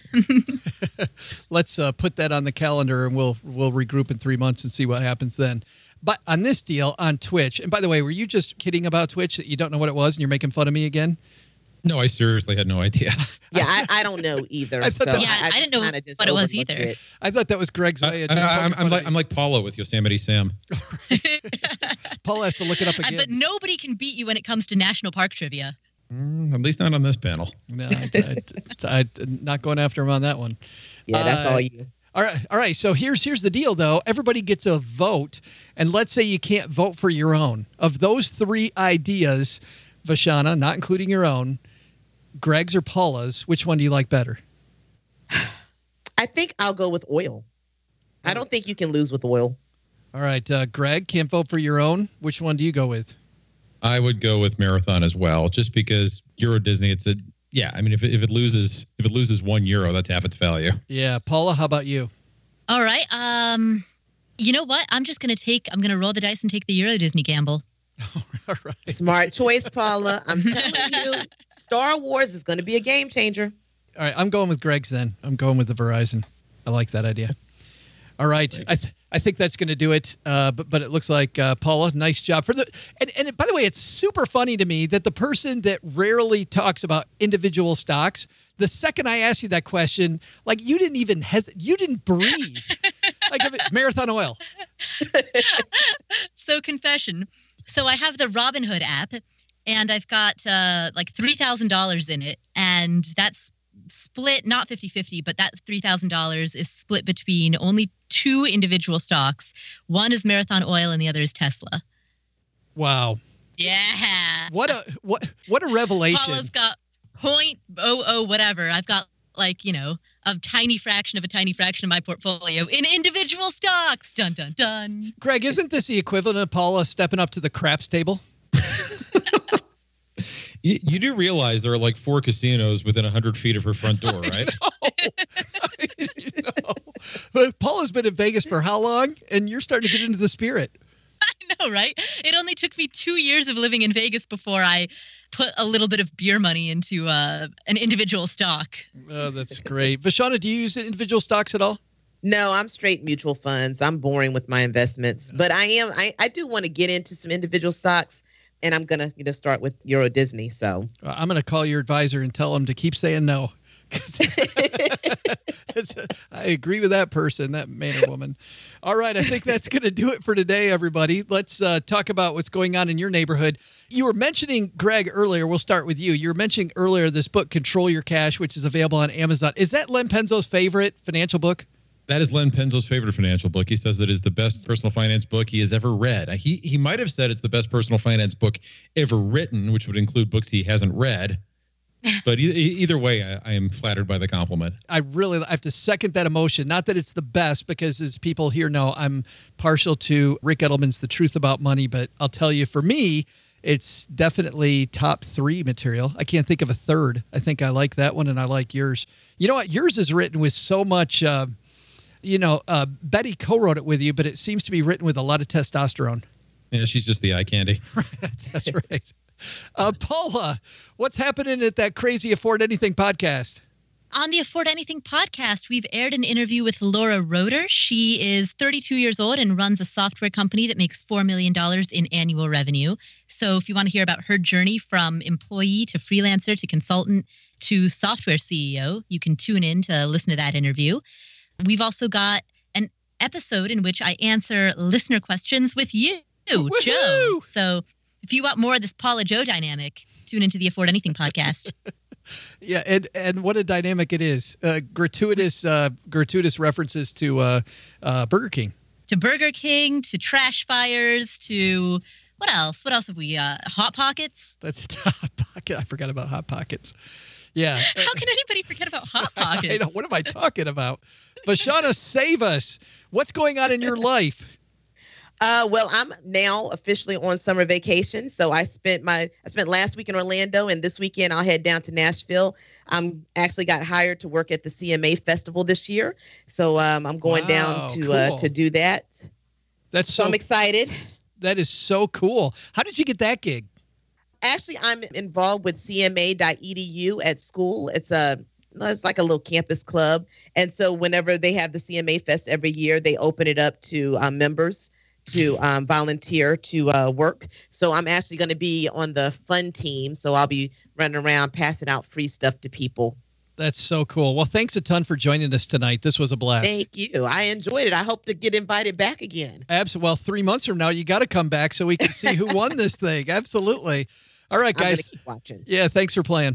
let's uh, put that on the calendar, and we'll we'll regroup in three months and see what happens then. But on this deal on Twitch, and by the way, were you just kidding about Twitch that you don't know what it was and you're making fun of me again? No, I seriously had no idea. Yeah, I, I don't know either. I thought so that- Yeah, I didn't know kinda just what it was overlooked either. it. I thought that was Greg's way of I, just I, I'm, poking I'm fun like at I'm like Paula with Yosemite Sam. me. Paul has to look it up Uh, again. But nobody can beat you when it comes to national park trivia. Mm, at least not on this panel. No, I, I, I, I'm not going after him on that one. Yeah, that's Uh, all you. All right, all right. So here's here's the deal, though. Everybody gets a vote, and let's say you can't vote for your own. Of those three ideas, Vashana, not including your own, Greg's or Paula's, which one do you like better? I think I'll go with oil. I don't think you can lose with oil. All right, uh, Greg, can't vote for your own. Which one do you go with? I would go with Marathon as well, just because Euro Disney. It's a yeah. I mean, if it, if it loses if it loses one euro, that's half its value. Yeah, Paula, how about you? All right. Um, you know what? I'm just gonna take. I'm gonna roll the dice and take the Euro Disney gamble. All right. Smart choice, Paula. I'm telling you, Star Wars is going to be a game changer. All right, I'm going with Greg's then. I'm going with the Verizon. I like that idea. All right, I th- I think that's going to do it. Uh, but but it looks like uh, Paula, nice job for the. And and by the way, it's super funny to me that the person that rarely talks about individual stocks, the second I asked you that question, like you didn't even hesitate, you didn't breathe. Like I mean, Marathon Oil. So confession. So I have the Robinhood app, and I've got uh, like three thousand dollars in it, and that's split not fifty-fifty, but that three thousand dollars is split between only two individual stocks. One is Marathon Oil, and the other is Tesla. Wow. Yeah. What a what what a revelation. Paula's got point oh oh whatever. I've got like, you know, a tiny fraction of a tiny fraction of my portfolio in individual stocks. Dun, dun, dun. Greg, isn't this the equivalent of Paula stepping up to the craps table? You, you do realize there are like four casinos within one hundred feet of her front door, right? You know, but Paula's been in Vegas for how long? And you're starting to get into the spirit. I know, right? It only took me two years of living in Vegas before I put a little bit of beer money into uh, an individual stock. Oh, that's great. Vashana, do you use individual stocks at all? No, I'm straight mutual funds. I'm boring with my investments, but I am. I, I do want to get into some individual stocks, and I'm gonna you know start with Euro Disney. So Uh, I'm going to call your advisor and tell him to keep saying no. It's a, I agree with that person, that man or woman. All right, I think that's going to do it for today, everybody. Let's uh, talk about what's going on in your neighborhood. You were mentioning, Greg, earlier. We'll start with you. You were mentioning earlier this book, Control Your Cash, which is available on Amazon. Is that Len Penzo's favorite financial book? That is Len Penzo's favorite financial book. He says it is the best personal finance book he has ever read. He he might have said it's the best personal finance book ever written, which would include books he hasn't read. But e- either way, I, I am flattered by the compliment. I really I have to second that emotion. Not that it's the best, because as people here know, I'm partial to Rick Edelman's The Truth About Money. But I'll tell you, for me, it's definitely top three material. I can't think of a third. I think I like that one, and I like yours. You know what? Yours is written with so much, uh, you know, uh, Betty co-wrote it with you, but it seems to be written with a lot of testosterone. Yeah, she's just the eye candy. that's, that's right. Uh, Paula, what's happening at that Crazy Afford Anything podcast? On the Afford Anything podcast, we've aired an interview with Laura Roeder. She is thirty-two years old and runs a software company that makes four million dollars in annual revenue. So if you want to hear about her journey from employee to freelancer to consultant to software C E O, you can tune in to listen to that interview. We've also got an episode in which I answer listener questions with you, Woo-hoo! Joe. So if you want more of this Paula Joe dynamic, tune into the Afford Anything podcast. Yeah, and and what a dynamic it is. Uh, gratuitous uh, gratuitous references to uh, uh, Burger King. To Burger King, to trash fires, to what else? What else have we? Uh, Hot Pockets. That's Hot Pocket. I forgot about Hot Pockets. Yeah. How can anybody forget about Hot I Pockets? know, what am I talking about? Vashana, save us. What's going on in your life? Uh, well, I'm now officially on summer vacation. So I spent my I spent last week in Orlando, and this weekend I'll head down to Nashville. I'm actually got hired to work at the C M A festival this year, so um, I'm going Wow, down to cool. uh, to do that. That's So so I'm excited. That is so cool. How did you get that gig? Actually, I'm involved with C M A dot E D U at school. It's a it's like a little campus club. And so whenever they have the C M A Fest every year, they open it up to um, members to um, volunteer to uh, work. So I'm actually going to be on the fun team. So I'll be running around passing out free stuff to people. That's so cool. Well, thanks a ton for joining us tonight. This was a blast. Thank you. I enjoyed it. I hope to get invited back again. Absolutely. Well, three months from now, you got to come back so we can see who won this thing. Absolutely. All right, guys. I'm gonna keep watching. Yeah, thanks for playing.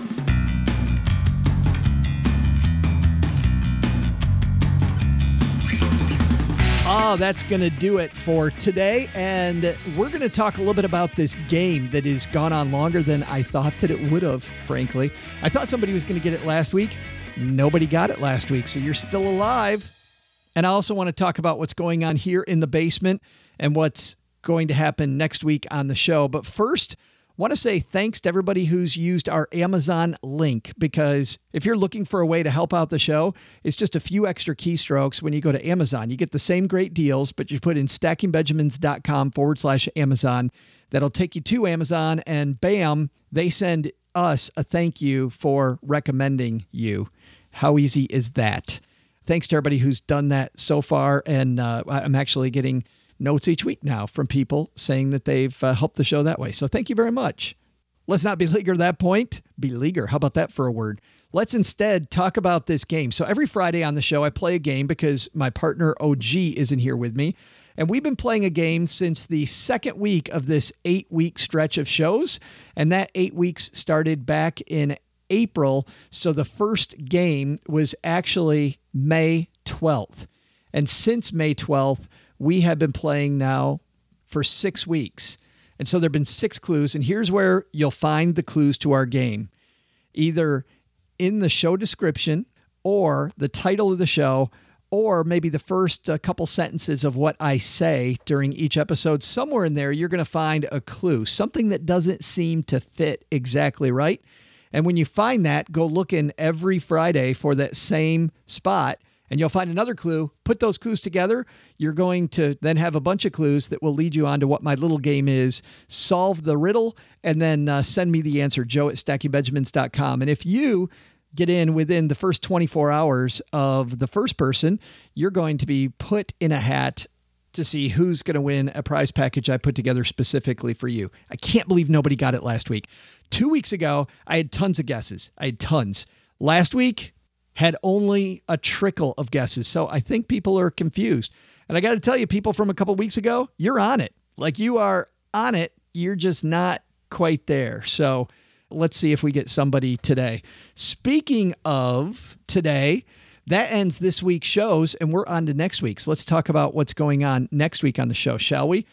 Oh, that's going to do it for today. And we're going to talk a little bit about this game that has gone on longer than I thought that it would have, frankly. I thought somebody was going to get it last week. Nobody got it last week, so you're still alive. And I also want to talk about what's going on here in the basement and what's going to happen next week on the show. But first, I want to say thanks to everybody who's used our Amazon link, because if you're looking for a way to help out the show, it's just a few extra keystrokes when you go to Amazon. You get the same great deals, but you put in stackingbenjamins.com forward slash Amazon. That'll take you to Amazon, and bam, they send us a thank you for recommending you. How easy is that? Thanks to everybody who's done that so far, and uh, I'm actually getting notes each week now from people saying that they've uh, helped the show that way. So thank you very much. Let's not beleaguer that point. Beleaguer. How about that for a word? Let's instead talk about this game. So every Friday on the show, I play a game because my partner O G isn't here with me. And we've been playing a game since the second week of this eight-week stretch of shows. And that eight weeks started back in April. So the first game was actually May twelfth. And since May twelfth, we have been playing now for six weeks. And so there have been six clues. And here's where you'll find the clues to our game. Either in the show description or the title of the show, or maybe the first uh, couple sentences of what I say during each episode. Somewhere in there, you're going to find a clue, something that doesn't seem to fit exactly right. And when you find that, go looking every Friday for that same spot, and you'll find another clue. Put those clues together. You're going to then have a bunch of clues that will lead you on to what my little game is. Solve the riddle, and then uh, send me the answer, joe at stacking benjamins dot com. And if you get in within the first twenty-four hours of the first person, you're going to be put in a hat to see who's going to win a prize package I put together specifically for you. I can't believe nobody got it last week. Two weeks ago, I had tons of guesses. I had tons. Last week, had only a trickle of guesses. So I think people are confused. And I got to tell you, people from a couple weeks ago, you're on it. Like, you are on it. You're just not quite there. So let's see if we get somebody today. Speaking of today, that ends this week's shows, and we're on to next week's. Let's talk about what's going on next week on the show, shall we?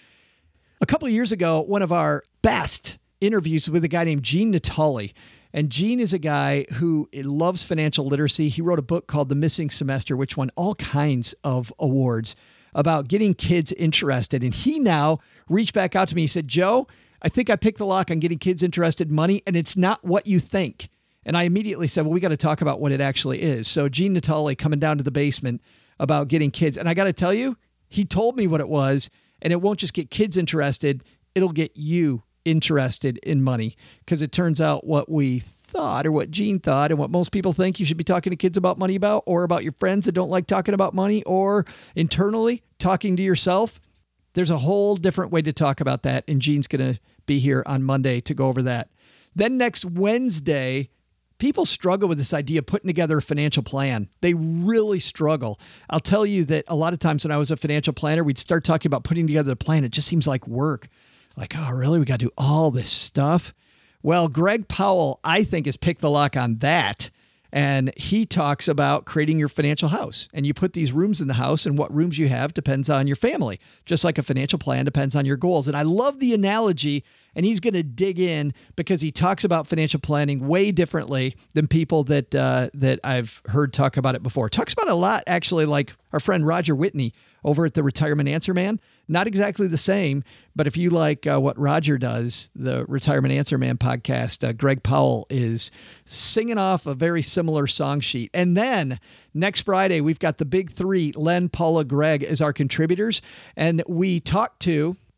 A couple of years ago, one of our best interviews with a guy named Gene Natali. And Gene is a guy who loves financial literacy. He wrote a book called The Missing Semester, which won all kinds of awards about getting kids interested. And he now reached back out to me. He said, Joe, I think I picked the lock on getting kids interested in money, and it's not what you think. And I immediately said, well, we got to talk about what it actually is. So Gene Natali coming down to the basement about getting kids. And I got to tell you, he told me what it was, and it won't just get kids interested. It'll get you interested in money, because it turns out what we thought, or what Gene thought, and what most people think you should be talking to kids about money about, or about your friends that don't like talking about money, or internally talking to yourself. There's a whole different way to talk about that, and Gene's going to be here on Monday to go over that. Then next Wednesday, people struggle with this idea of putting together a financial plan. They really struggle. I'll tell you that a lot of times when I was a financial planner, we'd start talking about putting together a plan. It just seems like work. Like, oh, really? We got to do all this stuff? Well, Greg Powell, I think, has picked the lock on that. And he talks about creating your financial house. And you put these rooms in the house, and what rooms you have depends on your family. Just like a financial plan depends on your goals. And I love the analogy, and he's going to dig in because he talks about financial planning way differently than people that uh, that I've heard talk about it before. Talks about it a lot, actually, like our friend Roger Whitney over at the Retirement Answer Man. Not exactly the same, but if you like uh, what Roger does, the Retirement Answer Man podcast, uh, Greg Powell is singing off a very similar song sheet. And then next Friday, we've got the big three, Len, Paula, Greg, as our contributors. And we talked to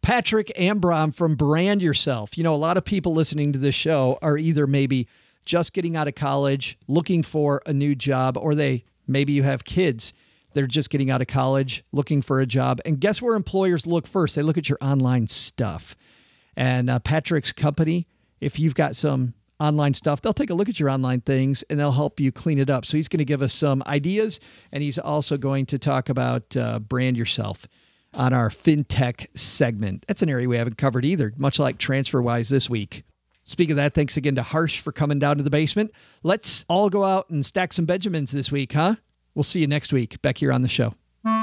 Patrick Ambrom from Brand Yourself. You know, a lot of people listening to this show are either maybe just getting out of college, looking for a new job, or they maybe you have kids. They're just getting out of college, looking for a job. And guess where employers look first? They look at your online stuff. And uh, Patrick's company, if you've got some online stuff, they'll take a look at your online things and they'll help you clean it up. So he's going to give us some ideas, and he's also going to talk about uh, Brand Yourself on our FinTech segment. That's an area we haven't covered either, much like TransferWise this week. Speaking of that, thanks again to Harsh for coming down to the basement. Let's all go out and stack some Benjamins this week, huh? We'll see you next week back here on the show.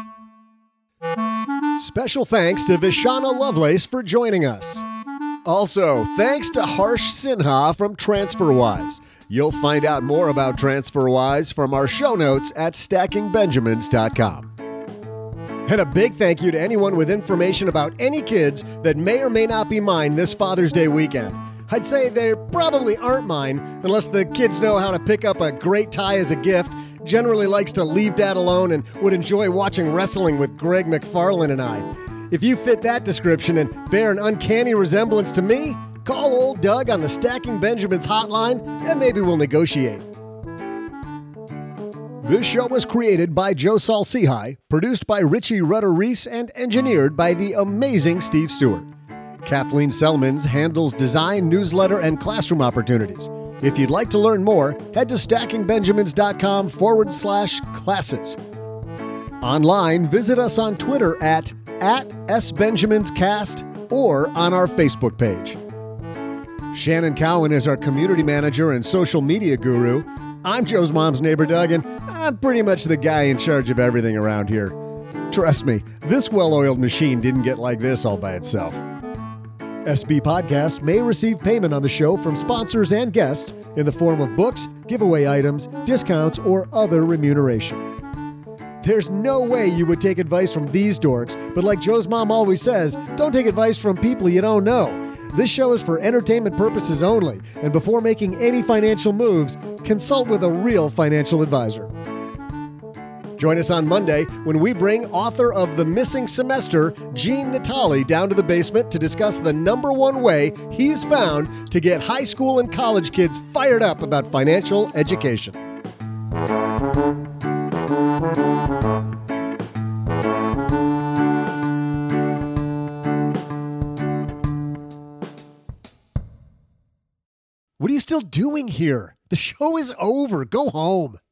Special thanks to Vishana Lovelace for joining us. Also, thanks to Harsh Sinha from TransferWise. You'll find out more about TransferWise from our show notes at stacking benjamins dot com. And a big thank you to anyone with information about any kids that may or may not be mine this Father's Day weekend. I'd say they probably aren't mine unless the kids know how to pick up a great tie as a gift, generally likes to leave dad alone, and would enjoy watching wrestling with Greg McFarlane and I. If you fit that description and bear an uncanny resemblance to me, call old Doug on the Stacking Benjamins hotline and maybe we'll negotiate. This show was created by Joe Saul-Sehy, produced by Richie Rutter-Reese, and engineered by the amazing Steve Stewart. Kathleen Selmans handles design, newsletter, and classroom opportunities. If you'd like to learn more, head to stacking benjamins dot com forward slash classes. Online, visit us on Twitter at, at SBenjaminsCast or on our Facebook page. Shannon Cowan is our community manager and social media guru. I'm Joe's mom's neighbor, Doug, and I'm pretty much the guy in charge of everything around here. Trust me, this well-oiled machine didn't get like this all by itself. S B Podcasts may receive payment on the show from sponsors and guests in the form of books, giveaway items, discounts, or other remuneration. There's no way you would take advice from these dorks, but like Joe's mom always says, don't take advice from people you don't know. This show is for entertainment purposes only, and before making any financial moves, consult with a real financial advisor. Join us on Monday when we bring author of The Missing Semester, Gene Natali, down to the basement to discuss the number one way he's found to get high school and college kids fired up about financial education. What are you still doing here? The show is over. Go home.